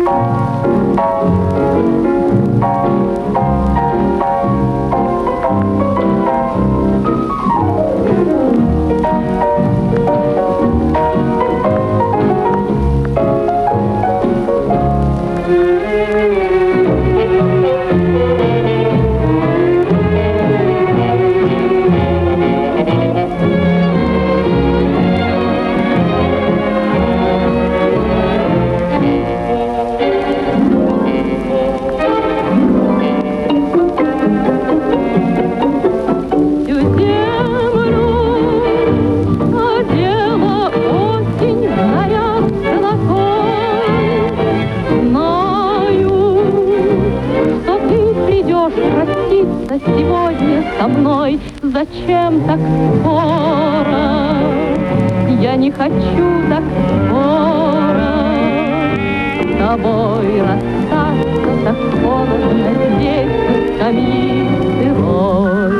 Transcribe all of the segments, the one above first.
Сегодня со мной зачем так скоро? Я не хочу так скоро с тобой расстаться, так холодно здесь на скамьи сырой.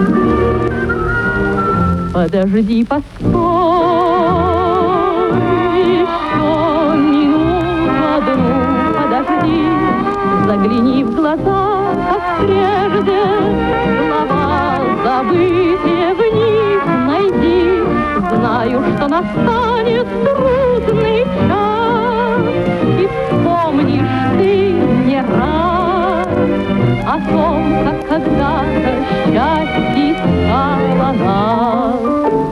Подожди, постой, еще минуту одну, подожди, загляни в глаза, как прежде, слова забытые в них найди. Знаю, что настанет трудный час, и вспомнишь ты не раз о том, как когда-то счастье искало нас.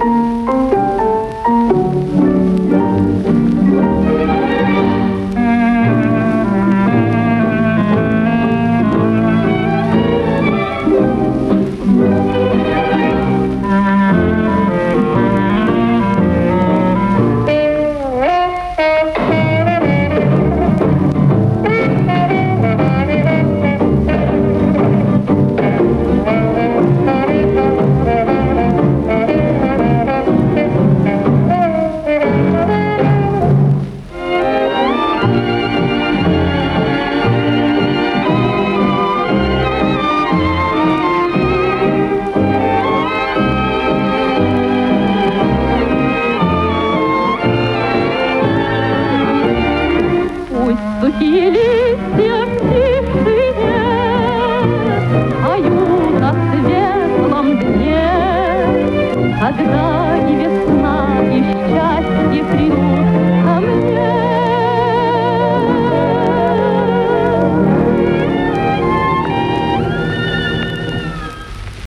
Сухие листья в тишине поют о светлом дне, когда